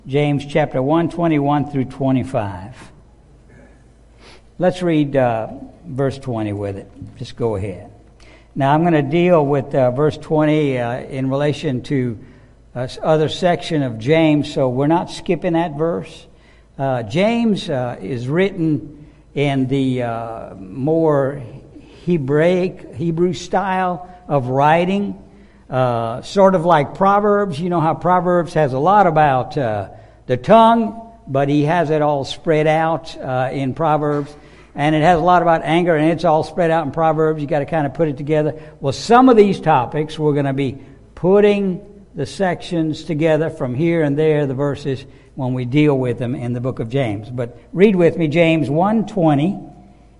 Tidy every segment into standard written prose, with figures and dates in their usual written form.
James chapter 1, 21 through 25. Let's read verse 20 with it. Just go ahead. Now I'm going to deal with verse 20 in relation to other section of James, so we're not skipping that verse. James is written in the more Hebrew style of writing. Sort of like Proverbs. You know how Proverbs has a lot about the tongue, but he has it all spread out in Proverbs. And it has a lot about anger, and it's all spread out in Proverbs. You got to kind of put it together. Well, some of these topics, we're going to be putting the sections together from here and there, the verses, when we deal with them in the book of James. But read with me James 1:20,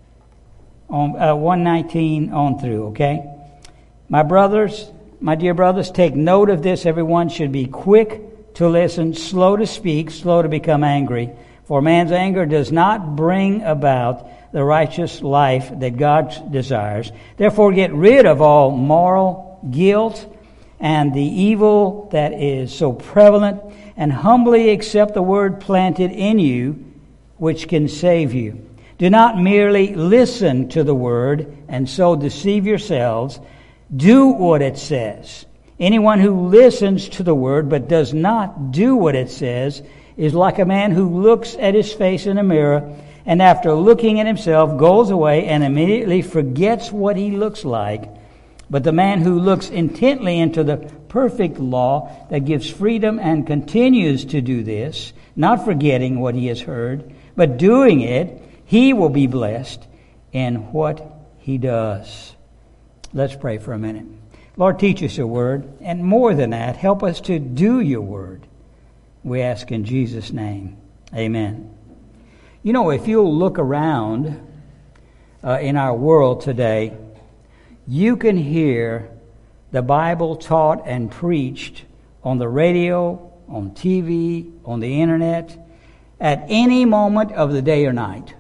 1:19 on through, okay? My dear brothers, take note of this. Everyone should be quick to listen, slow to speak, slow to become angry. For man's anger does not bring about the righteous life that God desires. Therefore, get rid of all moral guilt and the evil that is so prevalent, and humbly accept the word planted in you, which can save you. Do not merely listen to the word and so deceive yourselves. Do what it says. Anyone who listens to the word but does not do what it says is like a man who looks at his face in a mirror and after looking at himself goes away and immediately forgets what he looks like. But the man who looks intently into the perfect law that gives freedom and continues to do this, not forgetting what he has heard, but doing it, he will be blessed in what he does. Let's pray for a minute. Lord, teach us your word, and more than that, help us to do your word. We ask in Jesus' name. Amen. You know, if you'll look around in our world today, you can hear the Bible taught and preached on the radio, on TV, on the internet, at any moment of the day or night.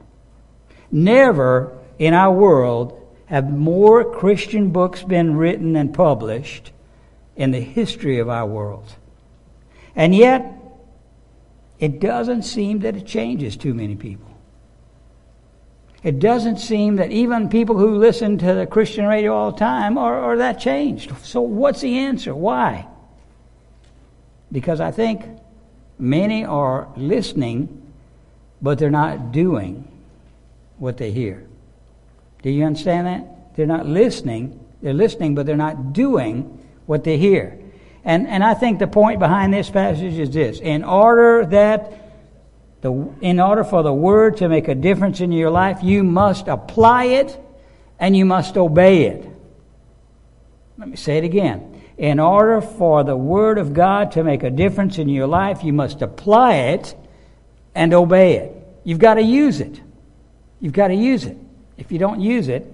Never in our world have more Christian books been written and published in the history of our world. And yet, it doesn't seem that it changes too many people. It doesn't seem that even people who listen to the Christian radio all the time are that changed. So what's the answer? Why? Because I think many are listening, but they're not doing what they hear. Do you understand that? They're not listening. They're listening, but they're not doing what they hear. And I think the point behind this passage is this. In order for the word to make a difference in your life, you must apply it and you must obey it. Let me say it again. In order for the word of God to make a difference in your life, you must apply it and obey it. You've got to use it. You've got to use it. If you don't use it,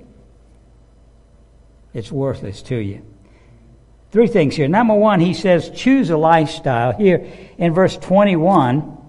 it's worthless to you. Three things here. Number one, he says, choose a lifestyle. Here in verse 21,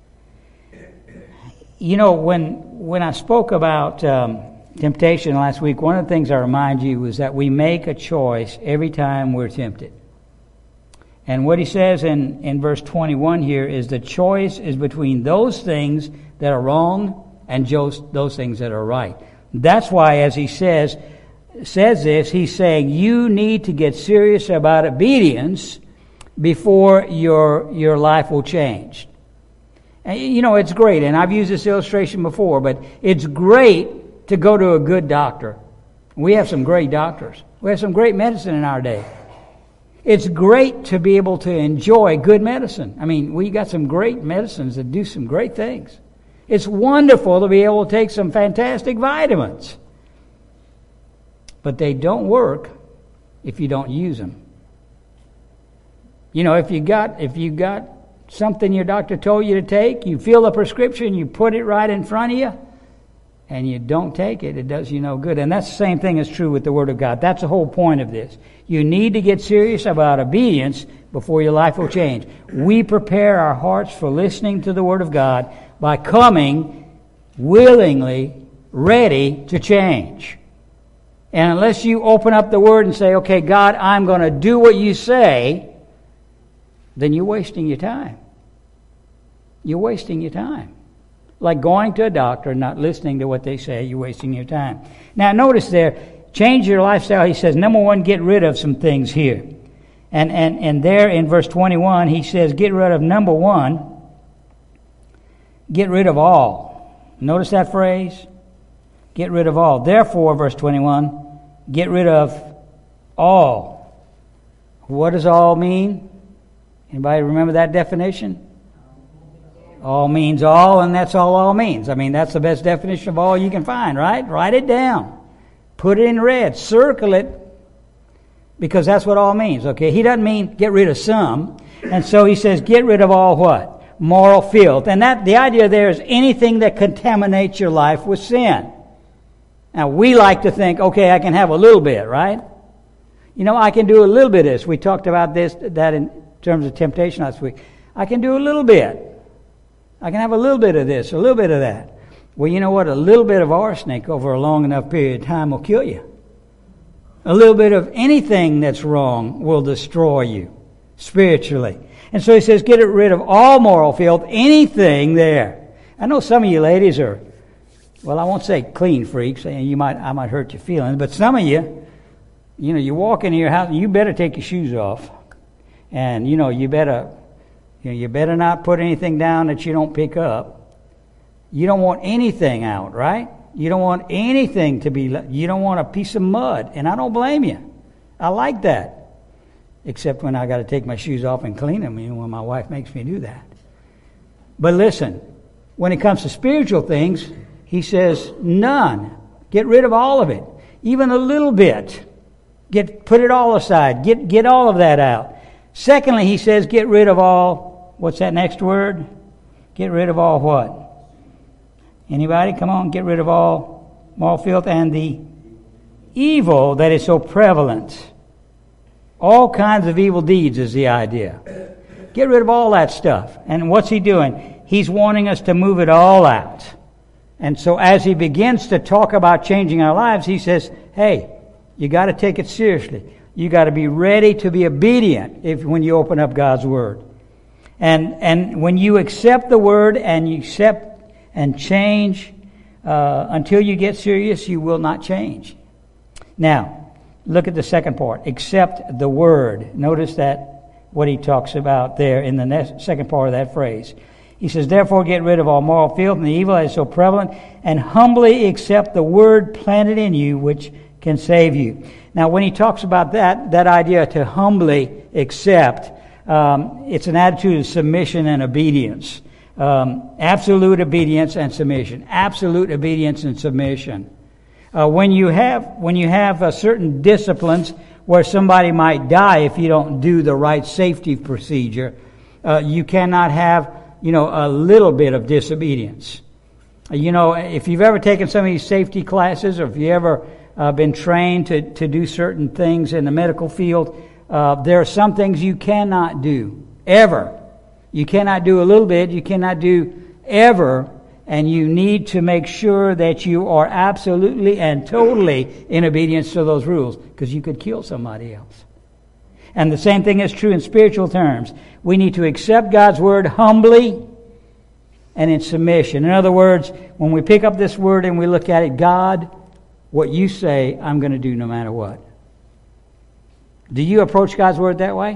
you know, when I spoke about temptation last week, one of the things I remind you was that we make a choice every time we're tempted. And what he says in verse 21 here is the choice is between those things that are wrong and those things that are right. That's why, as he says this, he's saying you need to get serious about obedience before your life will change. And, you know, it's great, and I've used this illustration before, but it's great to go to a good doctor. We have some great doctors. We have some great medicine in our day. It's great to be able to enjoy good medicine. I mean, we got some great medicines that do some great things. It's wonderful to be able to take some fantastic vitamins. But they don't work if you don't use them. You know, if you got something your doctor told you to take, you fill the prescription, you put it right in front of you, and you don't take it, it does you no good. And that's the same thing is true with the Word of God. That's the whole point of this. You need to get serious about obedience before your life will change. We prepare our hearts for listening to the Word of God by coming willingly ready to change. And unless you open up the Word and say, okay, God, I'm going to do what you say, then you're wasting your time. you're wasting your time. Like going to a doctor and not listening to what they say, you're wasting your time. Now notice there, change your lifestyle. He says, number one, get rid of some things here. And there in verse 21, he says, get rid of, number one, get rid of all. Notice that phrase? Get rid of all. Therefore, verse 21, get rid of all. What does all mean? Anybody remember that definition? All means all, and that's all means. I mean, that's the best definition of all you can find, right? Write it down. Put it in red. Circle it. Because that's what all means, okay? He doesn't mean get rid of some. And so he says get rid of all what? Moral filth. And that the idea there is anything that contaminates your life with sin. Now, we like to think, okay, I can have a little bit, right? You know, I can do a little bit of this. We talked about that in terms of temptation last week. I can do a little bit. I can have a little bit of this, a little bit of that. Well, you know what? A little bit of arsenic over a long enough period of time will kill you. A little bit of anything that's wrong will destroy you spiritually. And so he says, get rid of all moral filth, anything there. I know some of you ladies are, well, I won't say clean freaks, and I might hurt your feelings, but some of you, you walk into your house, you better take your shoes off. And, you better not put anything down that you don't pick up. You don't want anything out, right? You don't want anything to be, you don't want a piece of mud. And I don't blame you. I like that. Except when I got to take my shoes off and clean them, when my wife makes me do that. But listen, when it comes to spiritual things, he says none. Get rid of all of it. Even a little bit. Put it all aside. Get all of that out. Secondly, he says get rid of all, what's that next word? Get rid of all what? Anybody? Come on, get rid of all moral filth and the evil that is so prevalent. All kinds of evil deeds is the idea. Get rid of all that stuff. And what's he doing? He's wanting us to move it all out. And so as he begins to talk about changing our lives, he says, hey, you got to take it seriously. You got to be ready to be obedient when you open up God's Word. And when you accept the Word and you accept and change, until you get serious, you will not change. Now, look at the second part. Accept the Word. Notice that what he talks about there in the second part of that phrase. He says, therefore get rid of all moral filth and the evil that is so prevalent, and humbly accept the Word planted in you, which can save you. Now, when he talks about that idea to humbly accept, it's an attitude of submission and obedience. Absolute obedience and submission. Absolute obedience and submission. When you have certain disciplines where somebody might die if you don't do the right safety procedure, you cannot have, a little bit of disobedience. If you've ever taken some of these safety classes, or if you ever been trained to do certain things in the medical field, there are some things you cannot do, ever. You cannot do a little bit, you cannot do ever, and you need to make sure that you are absolutely and totally in obedience to those rules, because you could kill somebody else. And the same thing is true in spiritual terms. We need to accept God's Word humbly and in submission. In other words, when we pick up this Word and we look at it, God, what you say, I'm going to do no matter what. Do you approach God's Word that way?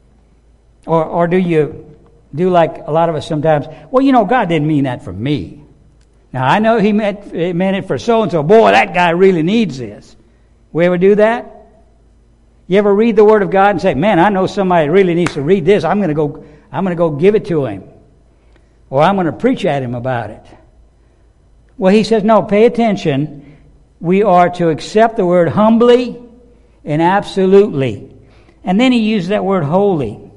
Or do you do like a lot of us sometimes? Well, God didn't mean that for me. Now, I know He meant it for so-and-so. Boy, that guy really needs this. We ever do that? You ever read the Word of God and say, man, I know somebody really needs to read this. I'm going to go give it to him. Or I'm going to preach at him about it. Well, he says, no, pay attention. We are to accept the Word humbly and absolutely. And then he used that word holy.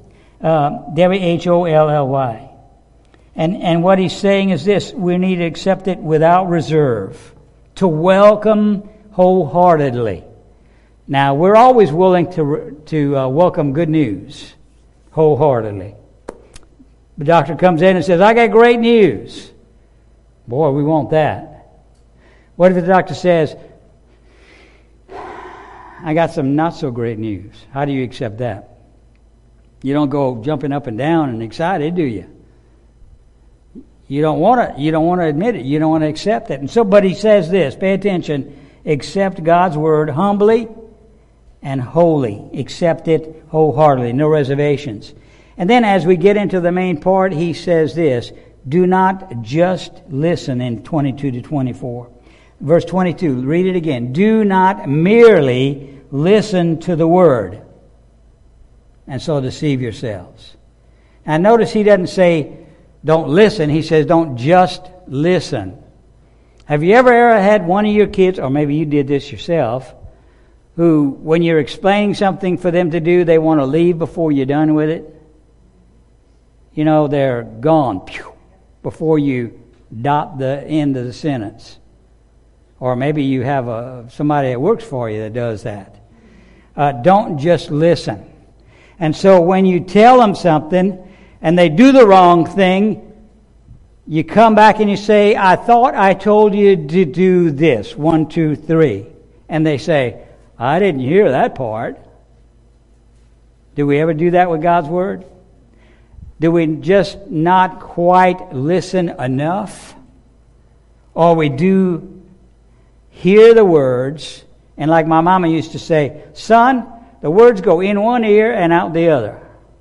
W-H-O-L-L-Y. And what he's saying is this: we need to accept it without reserve, to welcome wholeheartedly. Now, we're always willing to welcome good news wholeheartedly. The doctor comes in and says, I got great news. Boy, we want that. What if the doctor says, I got some not so great news? How do you accept that? You don't go jumping up and down and excited, do you? You don't want to admit it. You don't want to accept it. And so, but he says this, pay attention, accept God's word humbly and wholly. Accept it wholeheartedly, no reservations. And then as we get into the main part, he says this, do not just listen in 22 to 24. Verse 22, read it again. Do not merely listen to the word and so deceive yourselves. Now notice he doesn't say don't listen. He says don't just listen. Have you ever had one of your kids, or maybe you did this yourself, who when you're explaining something for them to do, they want to leave before you're done with it? You know, they're gone before you dot the end of the sentence. Or maybe you have somebody that works for you that does that. Don't just listen. And so when you tell them something and they do the wrong thing, you come back and you say, I thought I told you to do this. 1, 2, 3. And they say, I didn't hear that part. Do we ever do that with God's word? Do we just not quite listen enough? Or we do hear the words, and like my mama used to say, son, the words go in one ear and out the other.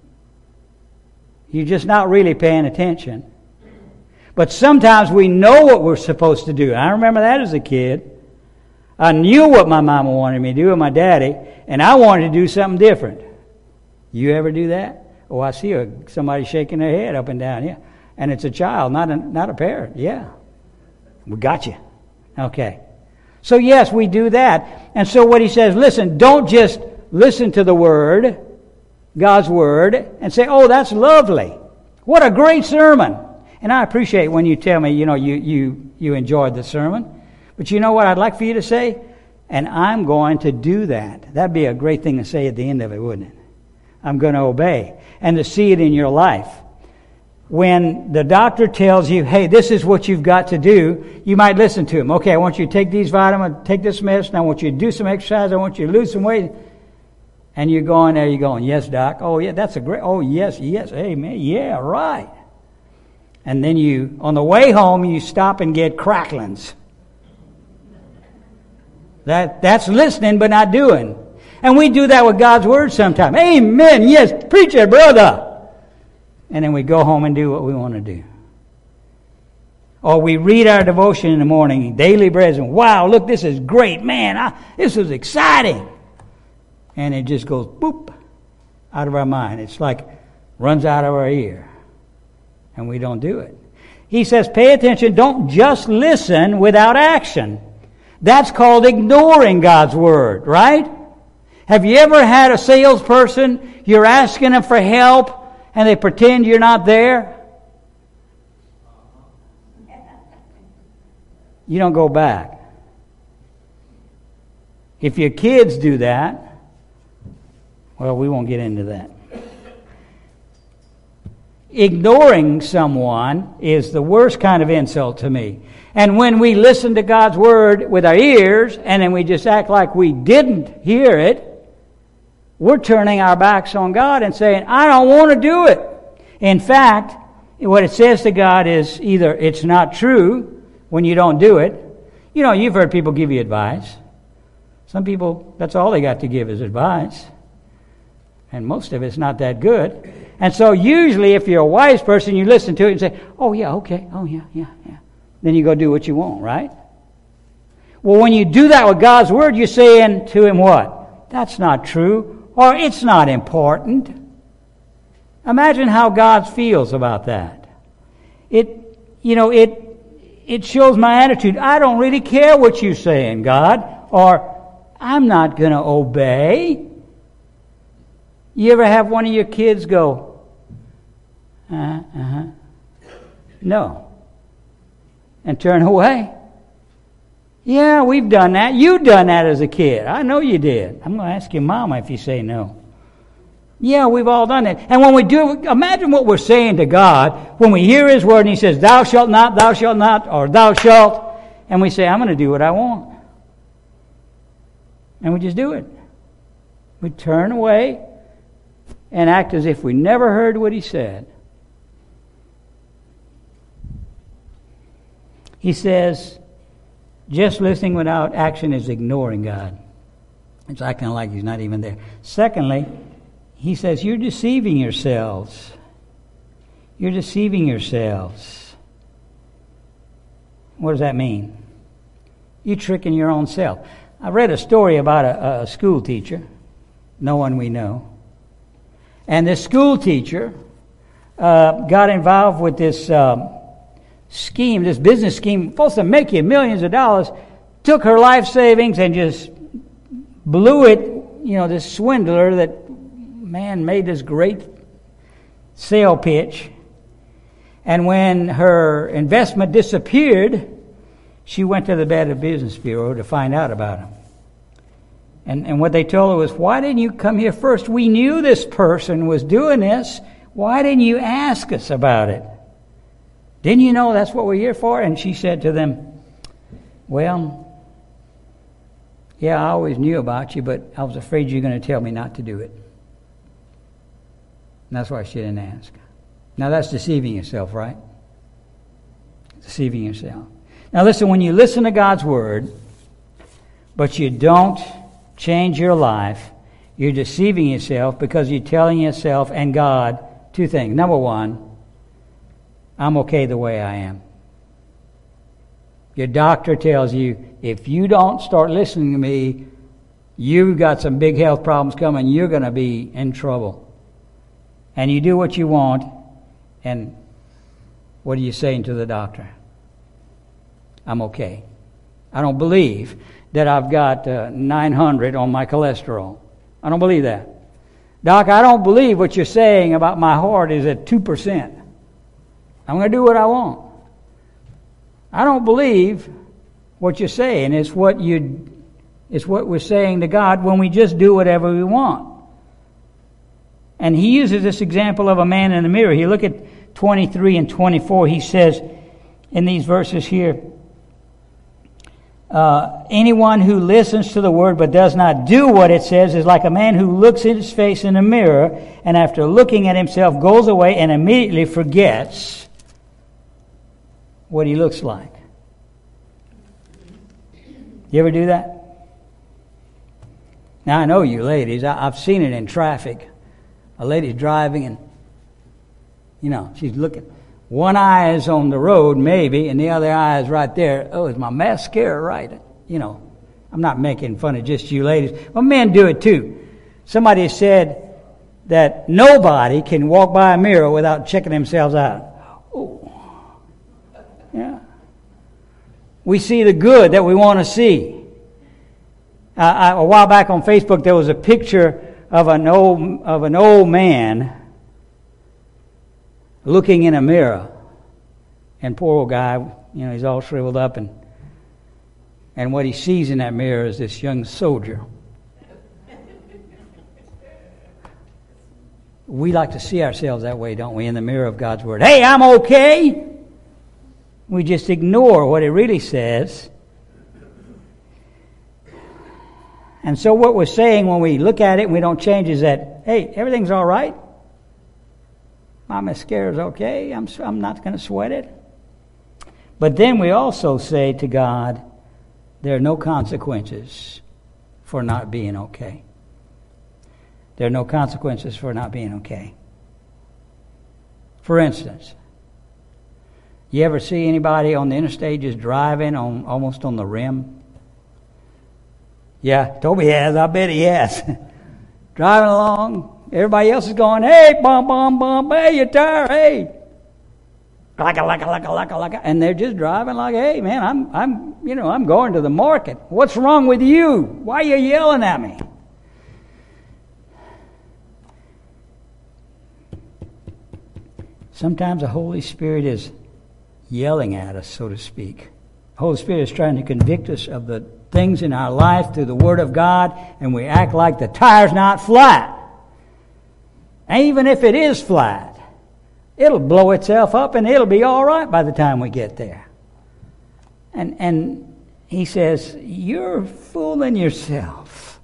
You're just not really paying attention. But sometimes we know what we're supposed to do. I remember that as a kid. I knew what my mama wanted me to do and my daddy, and I wanted to do something different. You ever do that? Oh, I see somebody shaking their head up and down, yeah. And it's a child, not a parent, yeah. We got you. Okay. So yes, we do that. And so what he says, listen, don't just listen to the word, God's word, and say, oh, that's lovely. What a great sermon. And I appreciate when you tell me, you enjoyed the sermon. But you know what I'd like for you to say? And I'm going to do that. That'd be a great thing to say at the end of it, wouldn't it? I'm going to obey. And to see it in your life. When the doctor tells you, hey, this is what you've got to do, you might listen to him. Okay, I want you to take these vitamins, take this medicine, I want you to do some exercise, I want you to lose some weight. And you're going, yes, doc. Oh, yeah, that's a great, oh, yes, amen, yeah, right. And then on the way home, you stop and get cracklings. That's listening but not doing. And we do that with God's word sometimes. Amen, yes, preach it, brother. And then we go home and do what we want to do. Or we read our devotion in the morning, daily bread, and wow, look, this is great, man, this is exciting. And it just goes, boop, out of our mind. It's like runs out of our ear. And we don't do it. He says, pay attention, don't just listen without action. That's called ignoring God's word, right? Have you ever had a salesperson, you're asking them for help, and they pretend you're not there? You don't go back. If your kids do that, well, we won't get into that. Ignoring someone is the worst kind of insult to me. And when we listen to God's word with our ears, and then we just act like we didn't hear it, we're turning our backs on God and saying, I don't want to do it. In fact, what it says to God is either it's not true when you don't do it. You know, you've heard people give you advice. Some people, that's all they got to give is advice. And most of it's not that good. And so usually if you're a wise person, you listen to it and say, oh yeah, okay, oh yeah. Then you go do what you want, right? Well, when you do that with God's word, you're saying to him what? That's not true. Or it's not important. Imagine how God feels about that. It shows my attitude. I don't really care what you're saying, God. Or I'm not going to obey. You ever have one of your kids go, no, and turn away? Yeah, we've done that. You've done that as a kid. I know you did. I'm going to ask your mama if you say no. Yeah, we've all done that. And when we do, imagine what we're saying to God when we hear his word and he says, thou shalt not, or thou shalt. And we say, I'm going to do what I want. And we just do it. We turn away and act as if we never heard what he said. He says, just listening without action is ignoring God. It's acting like He's not even there. Secondly, he says, you're deceiving yourselves. You're deceiving yourselves. What does that mean? You're tricking your own self. I read a story about a school teacher, no one we know. And this school teacher got involved with this scheme, this business scheme, supposed to make you millions of dollars, took her life savings and just blew it. You know, this swindler that, man, made this great sale pitch. And when her investment disappeared, she went to the Better Business Bureau to find out about him. And what they told her was, why didn't you come here first? We knew this person was doing this. Why didn't you ask us about it? Didn't you know that's what we're here for? And she said to them, well, yeah, I always knew about you, but I was afraid you were going to tell me not to do it. And that's why she didn't ask. Now that's deceiving yourself, right? Deceiving yourself. Now listen, when you listen to God's Word, but you don't change your life, you're deceiving yourself because you're telling yourself and God two things. Number one, I'm okay the way I am. Your doctor tells you, if you don't start listening to me, you've got some big health problems coming. You're going to be in trouble. And you do what you want, and what are you saying to the doctor? I'm okay. I don't believe that I've got 900 on my cholesterol. I don't believe that. Doc, I don't believe what you're saying about my heart is at 2%. I'm going to do what I want. I don't believe what you're saying. It's what we're saying to God when we just do whatever we want. And he uses this example of a man in the mirror. You look at 23 and 24. He says in these verses here, anyone who listens to the word but does not do what it says is like a man who looks at his face in a mirror and after looking at himself goes away and immediately forgets what he looks like. You ever do that? Now I know you ladies. I've seen it in traffic. A lady's driving and, she's looking. One eye is on the road, maybe, and the other eye is right there. Oh, is my mascara right? I'm not making fun of just you ladies. But men do it too. Somebody said that nobody can walk by a mirror without checking themselves out. Oh. Yeah. We see the good that we want to see. A while back on Facebook, there was a picture of an old man looking in a mirror, and poor old guy, he's all shriveled up, and what he sees in that mirror is this young soldier. We like to see ourselves that way, don't we, in the mirror of God's Word. Hey, I'm okay. We just ignore what it really says. And so what we're saying when we look at it and we don't change is that, hey, everything's all right. My mascara's okay. I'm not going to sweat it. But then we also say to God, there are no consequences for not being okay. There are no consequences for not being okay. For instance, you ever see anybody on the interstate just driving almost on the rim? Yeah, Toby has. I bet he has. Driving along, everybody else is going, hey, bum, bum, bum, hey, your tire, hey. Laka. And they're just driving like, hey, man, I'm going to the market. What's wrong with you? Why are you yelling at me? Sometimes the Holy Spirit is yelling at us, so to speak. The Holy Spirit is trying to convict us of the things in our life through the Word of God, and we act like the tire's not flat. And even if it is flat, it'll blow itself up and it'll be all right by the time we get there. And he says, you're fooling yourself.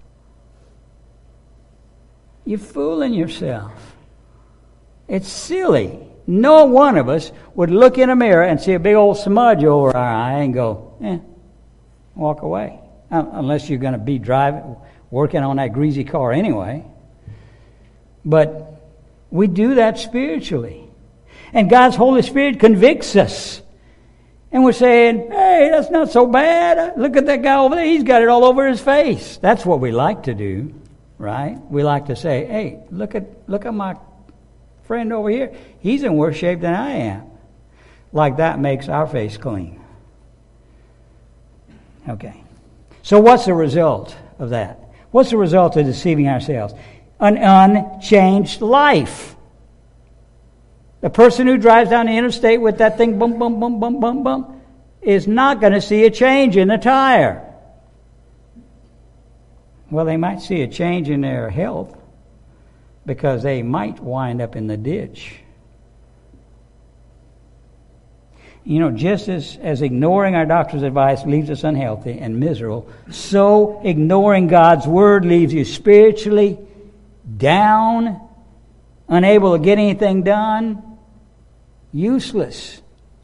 You're fooling yourself. It's silly. no one of us would look in a mirror and see a big old smudge over our eye and go, walk away. Unless you're going to be working on that greasy car anyway. But we do that spiritually. And God's Holy Spirit convicts us. And we're saying, hey, that's not so bad. Look at that guy over there. He's got it all over his face. That's what we like to do, right? We like to say, hey, look at my friend over here. He's in worse shape than I am. Like that makes our face clean. Okay. So what's the result of that? What's the result of deceiving ourselves? An unchanged life. The person who drives down the interstate with that thing, bum, bum, bum, bum, bum, bum, is not going to see a change in the tire. Well, they might see a change in their health because they might wind up in the ditch. You know, just as ignoring our doctor's advice leaves us unhealthy and miserable, so ignoring God's Word leaves you spiritually down, unable to get anything done, useless.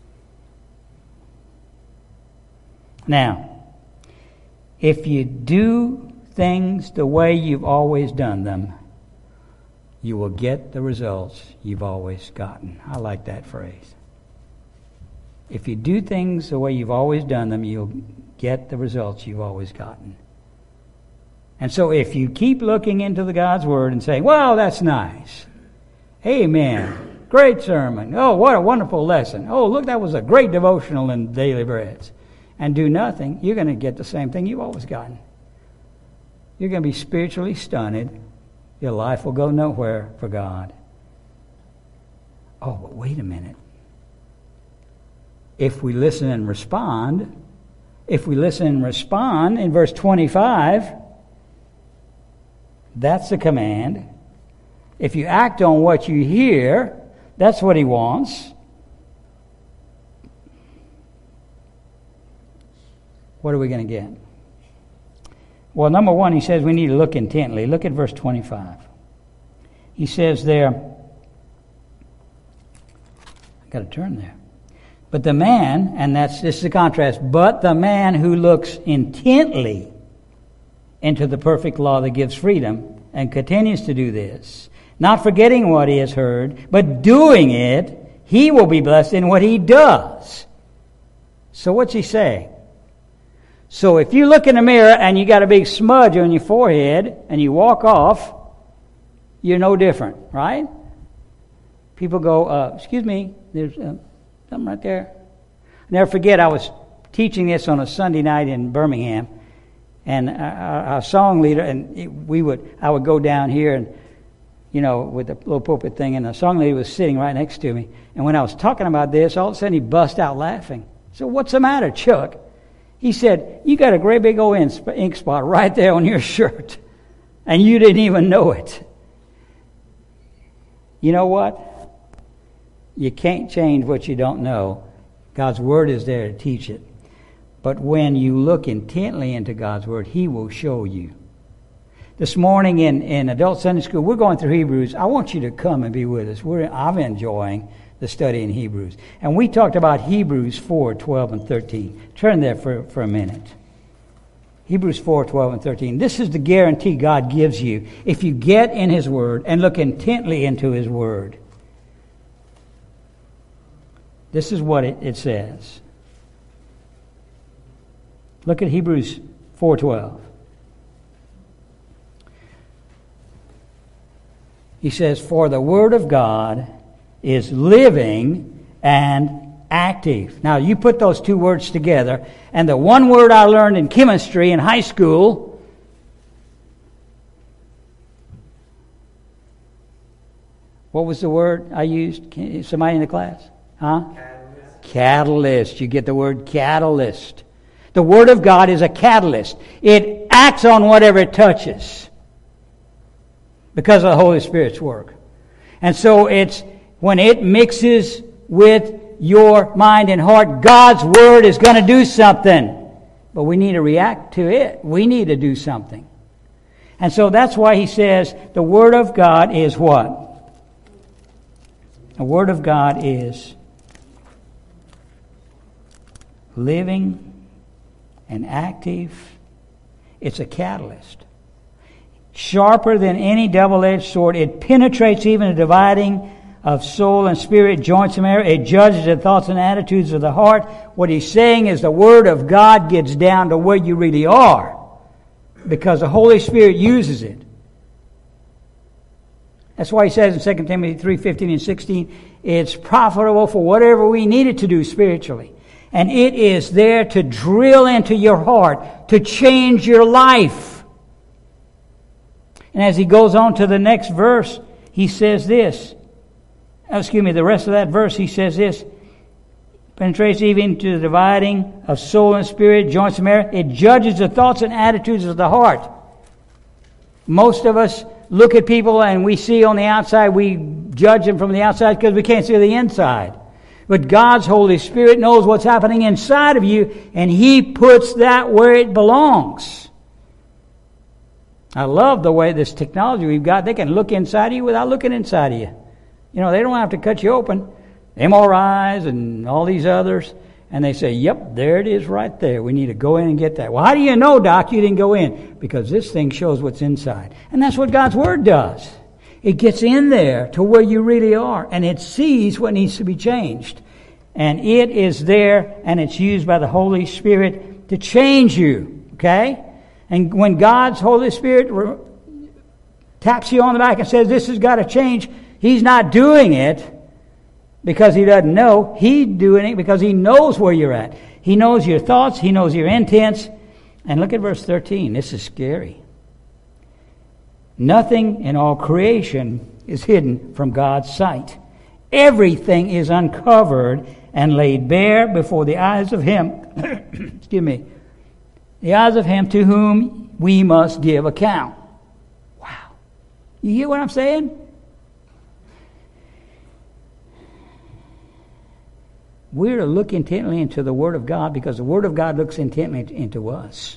Now, if you do things the way you've always done them, you will get the results you've always gotten. I like that phrase. If you do things the way you've always done them, you'll get the results you've always gotten. And so if you keep looking into the God's Word and saying, wow, that's nice. Amen. Great sermon. Oh, what a wonderful lesson. Oh, look, that was a great devotional in Daily Breads. And do nothing, you're going to get the same thing you've always gotten. You're going to be spiritually stunted. Your life will go nowhere for God. Oh, but wait a minute. If we listen and respond in verse 25, that's the command. If you act on what you hear, that's what he wants. What are we going to get? Well, number one, he says we need to look intently. Look at verse 25. He says there, I've got to turn there. But the man, and this is the contrast, but the man who looks intently into the perfect law that gives freedom and continues to do this, not forgetting what he has heard, but doing it, he will be blessed in what he does. So what's he saying? So if you look in the mirror and you got a big smudge on your forehead and you walk off, you're no different, right? People go, excuse me, there's something right there. I'll never forget, I was teaching this on a Sunday night in Birmingham, and our song leader, and I would go down here and, you know, with the little pulpit thing, and the song leader was sitting right next to me. And when I was talking about this, all of a sudden he bust out laughing. So what's the matter, Chuck? He said, you got a great big old ink spot right there on your shirt, and you didn't even know it. You know what? You can't change what you don't know. God's Word is there to teach it. But when you look intently into God's Word, He will show you. This morning in Adult Sunday School, we're going through Hebrews. I want you to come and be with us. I'm enjoying the study in Hebrews. And we talked about Hebrews 4, 12, and 13. Turn there for a minute. Hebrews 4, 12, and 13. This is the guarantee God gives you if you get in His Word and look intently into His Word. This is what it says. Look at Hebrews 4:12. He says, for the Word of God is living and active. Now, you put those two words together, and the one word I learned in chemistry in high school, what was the word I used? Somebody in the class? Huh? Catalyst. You get the word catalyst. The Word of God is a catalyst. It acts on whatever it touches because of the Holy Spirit's work. And so it's when it mixes with your mind and heart, God's Word is going to do something. But we need to react to it. We need to do something. And so that's why he says the Word of God is what? The Word of God is living and active. It's a catalyst. Sharper than any double-edged sword. It penetrates even the dividing of soul and spirit, joints and marrow. It judges the thoughts and attitudes of the heart. What he's saying is the Word of God gets down to where you really are, because the Holy Spirit uses it. That's why he says in 2 Timothy 3:15 and 16, it's profitable for whatever we need it to do spiritually. And it is there to drill into your heart, to change your life. And as he goes on to the next verse, he says this. The rest of that verse, he says this. Penetrates even to the dividing of soul and spirit, joints and marrow. It judges the thoughts and attitudes of the heart. Most of us look at people and we see on the outside, we judge them from the outside because we can't see the inside. But God's Holy Spirit knows what's happening inside of you, and He puts that where it belongs. I love the way this technology we've got. They can look inside of you without looking inside of you. You know, they don't have to cut you open. MRIs and all these others. And they say, yep, there it is right there. We need to go in and get that. Well, how do you know, Doc, you didn't go in? Because this thing shows what's inside. And that's what God's Word does. It gets in there to where you really are. And it sees what needs to be changed. And it is there, and it's used by the Holy Spirit to change you. Okay? And when God's Holy Spirit taps you on the back and says, this has got to change, He's not doing it because He doesn't know. He's doing it because He knows where you're at. He knows your thoughts. He knows your intents. And look at verse 13. This is scary. Nothing in all creation is hidden from God's sight. Everything is uncovered and laid bare before the eyes of Him. Excuse me. The eyes of Him to whom we must give account. Wow. You hear what I'm saying? We're to look intently into the Word of God because the Word of God looks intently into us.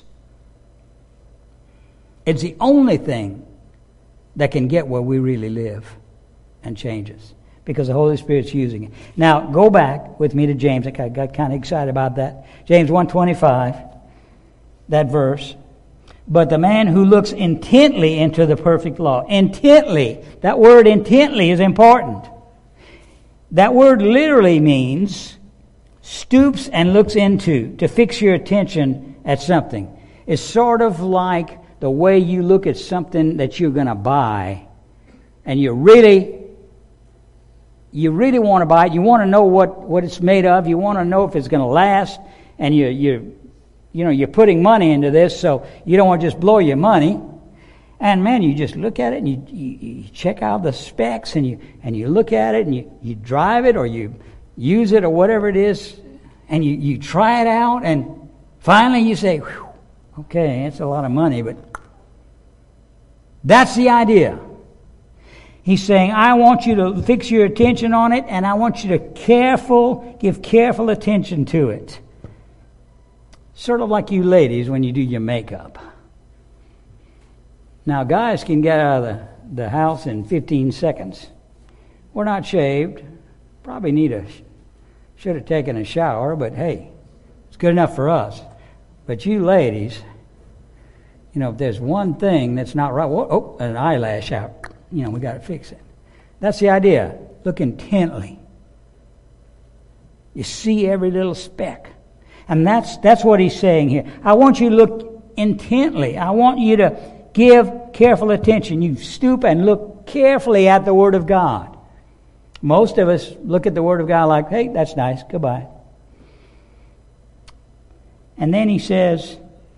It's the only thing that can get where we really live and change us, because the Holy Spirit's using it. Now, go back with me to James. I got kind of excited about that. James 1:25, that verse. But the man who looks intently into the perfect law. Intently. That word intently is important. That word literally means stoops and looks into, to fix your attention at something. It's sort of like the way you look at something that you're going to buy, and you really want to buy it. You want to know what it's made of. You want to know if it's going to last, and you're putting money into this, so you don't want to just blow your money. And man, you just look at it and you check out the specs, and you look at it and you drive it or you use it or whatever it is, and you try it out, and finally you say, whew, okay, it's a lot of money, but that's the idea. He's saying, I want you to fix your attention on it, and I want you to give careful attention to it. Sort of like you ladies when you do your makeup. Now, guys can get out of the house in 15 seconds. We're not shaved. Probably should have taken a shower, but hey, it's good enough for us. But you ladies, if there's one thing that's not right, an eyelash out, we got to fix it. That's the idea. Look intently. You see every little speck. And that's what he's saying here. I want you to look intently. I want you to give careful attention. You stoop and look carefully at the Word of God. Most of us look at the Word of God like, hey, that's nice, goodbye. And then he says,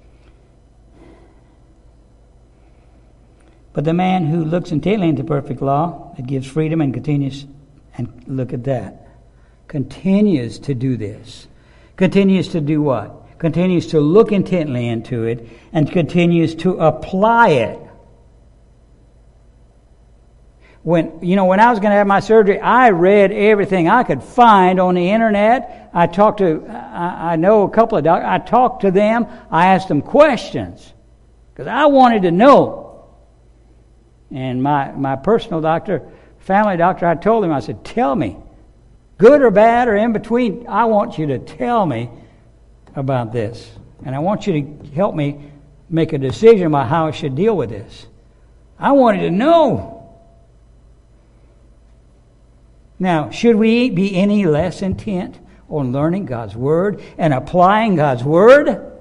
but the man who looks intently into perfect law, that gives freedom and continues, and look at that, continues to do this. Continues to do what? Continues to look intently into it and continues to apply it. When I was going to have my surgery, I read everything I could find on the internet. I know a couple of doctors. I talked to them. I asked them questions because I wanted to know. And my personal doctor family doctor, I told him, I said, tell me, good or bad or in between, I want you to tell me about this. And I want you to help me make a decision about how I should deal with this. I wanted to know. Now, should we be any less intent on learning God's Word and applying God's Word?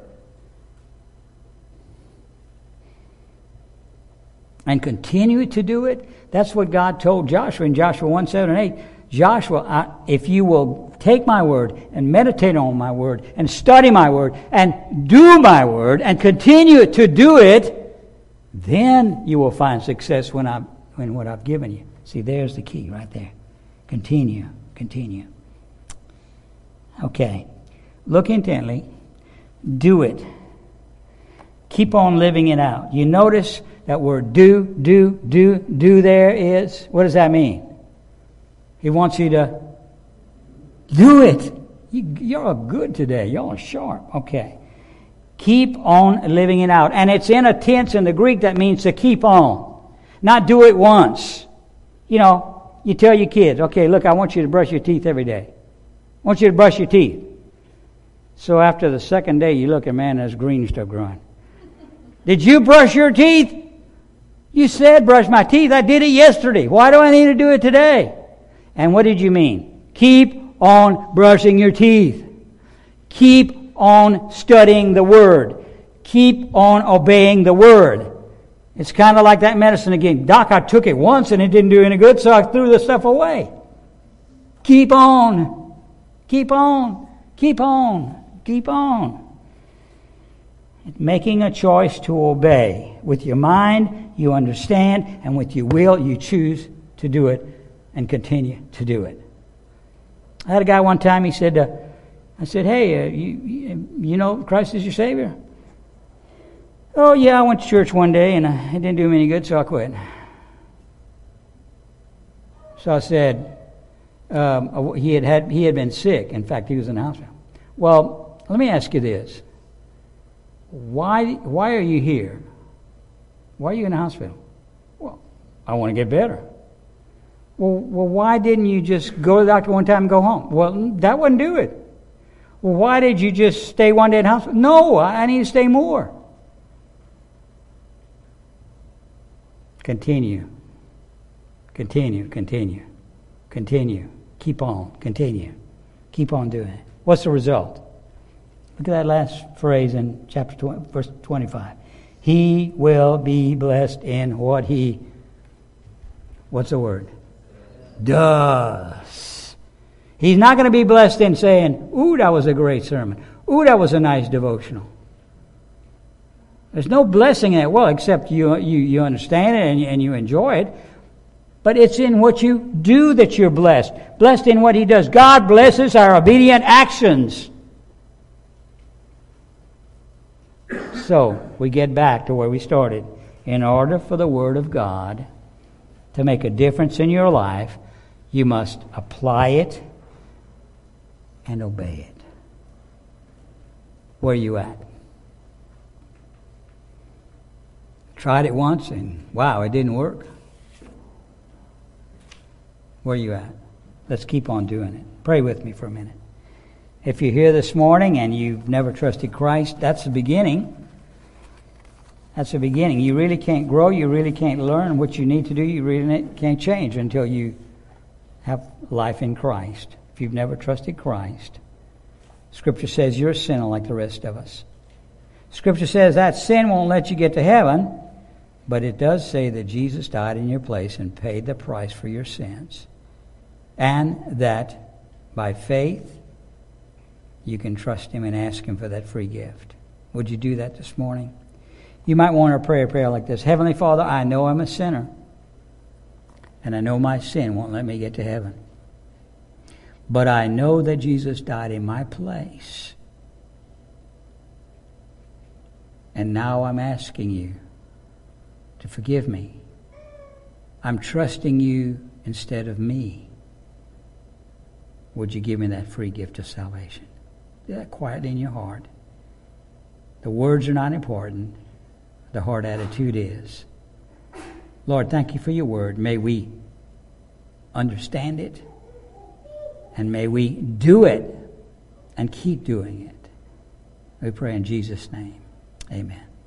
And continue to do it? That's what God told Joshua in Joshua 1, 7, and 8. Joshua, if you will take my Word and meditate on my Word and study my Word and do my Word and continue to do it, then you will find success when what I've given you. See, there's the key right there. Continue. Okay. Look intently. Do it. Keep on living it out. You notice that word do there is, what does that mean? He wants you to do it. You're good today. Y'all are sharp. Okay. Keep on living it out. And it's in a tense in the Greek that means to keep on. Not do it once. You know, you tell your kids, okay, look, I want you to brush your teeth every day. I want you to brush your teeth. So after the second day, you look at, man, there's green stuff growing. Did you brush your teeth? You said brush my teeth. I did it yesterday. Why do I need to do it today? And what did you mean? Keep on brushing your teeth. Keep on studying the Word. Keep on obeying the Word. It's kind of like that medicine again. Doc, I took it once and it didn't do any good, so I threw the stuff away. Keep on. Keep on. Keep on. Keep on. Making a choice to obey. With your mind, you understand, and with your will, you choose to do it and continue to do it. I had a guy one time, he said, I said, hey, you know Christ is your Savior? Oh, yeah, I went to church one day, and it didn't do me any good, so I quit. So I said, he had been sick. In fact, he was in the hospital. Well, let me ask you this. Why are you here? Why are you in the hospital? Well, I want to get better. Well, why didn't you just go to the doctor one time and go home? Well, that wouldn't do it. Well, why did you just stay one day in the hospital? No, I need to stay more. Continue. Keep on. Continue. Keep on doing it. What's the result? Look at that last phrase in chapter 20, verse 25. He will be blessed in what he, what's the word? Does. He's not going to be blessed in saying, ooh, that was a great sermon. Ooh, that was a nice devotional. There's no blessing in it. Well, except you understand it and you enjoy it. But it's in what you do that you're blessed. Blessed in what he does. God blesses our obedient actions. So, we get back to where we started. In order for the Word of God to make a difference in your life, you must apply it and obey it. Where are you at? Tried it once and wow, it didn't work. Where are you at? Let's keep on doing it. Pray with me for a minute. If you're here this morning and you've never trusted Christ, that's the beginning. That's the beginning. You really can't grow. You really can't learn what you need to do. You really can't change until you have life in Christ. If you've never trusted Christ, Scripture says you're a sinner like the rest of us. Scripture says that sin won't let you get to heaven, but it does say that Jesus died in your place and paid the price for your sins. And that by faith, you can trust Him and ask Him for that free gift. Would you do that this morning? You might want to pray a prayer like this. Heavenly Father, I know I'm a sinner. And I know my sin won't let me get to heaven. But I know that Jesus died in my place. And now I'm asking you to forgive me. I'm trusting you instead of me. Would you give me that free gift of salvation? Do that quietly in your heart. The words are not important. The heart attitude is. Lord, thank you for your word. May we understand it, and may we do it and keep doing it. We pray in Jesus' name. Amen.